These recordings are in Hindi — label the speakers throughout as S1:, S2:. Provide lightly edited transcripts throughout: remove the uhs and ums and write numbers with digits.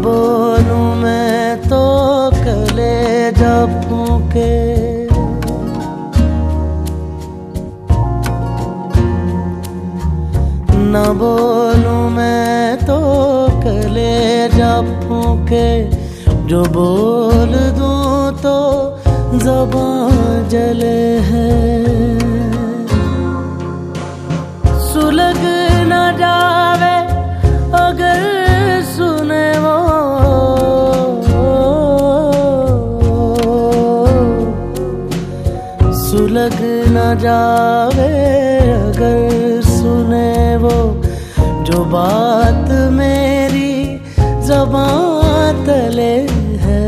S1: बोलूं मैं तो कलेजा फूके, न बोलूं मैं तो कलेजा फूके, जो बोल दूं तो ज़बान जले है। सुलग न जावे अगर सुने वो, सुलग न जावे अगर सुने वो, जो बात मेरी ज़बान तले है।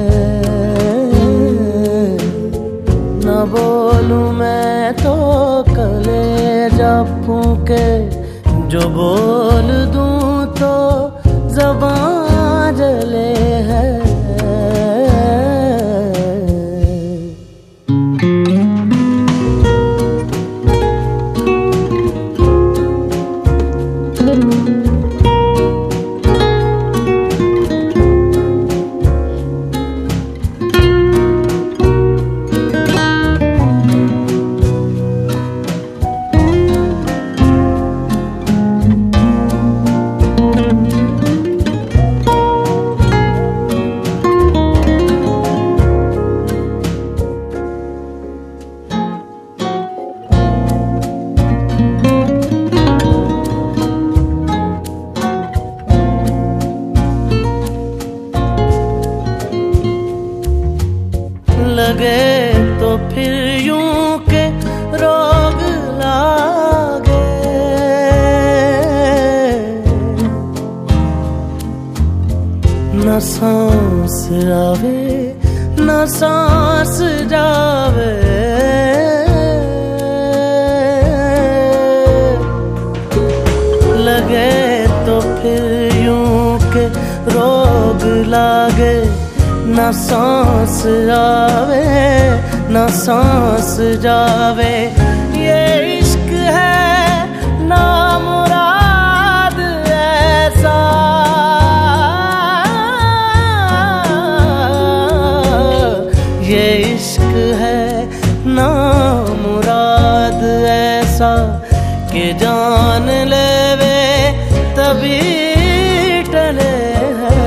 S1: न बोलूं मैं तो कलेजा फूके, जो बोल दूं तो ज़बान जले है। लगे तो फिर यूं के रोग लागे, न सांस आवे न सांस जावे, लगे तो फिर यूं के रोग लागे, न सांस आवे न सांस जावे। ये इश्क है नामुराद ऐसा, ये इश्क है नामुराद ऐसा, कि जान लेवे तभी टले है।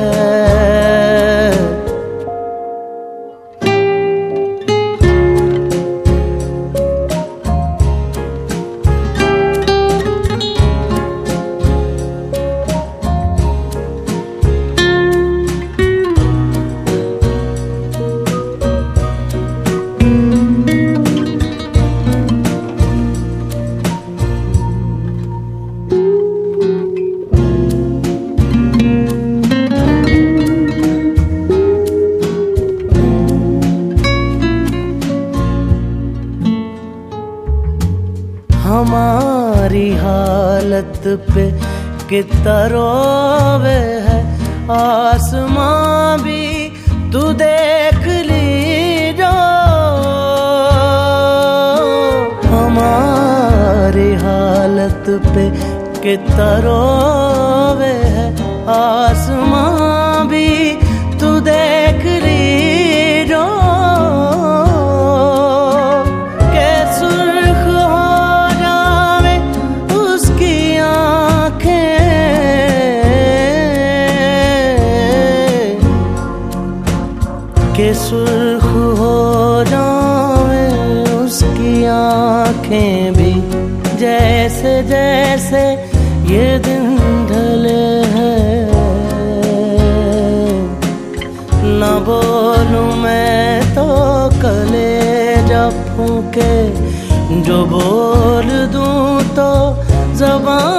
S1: हमारी हालत पे कितना रोवे है आसमां भी, तू देख ली जो। हमारी हालत पे कितना रोवे है आसमां भी, तू देख ली जो। के सुर्ख हो जावे उसकी आँखें भी, जैसे जैसे ये दिन ढले हैं। न बोलूं मैं तो कलेजा फूके, जो बोल दूं तो ज़बान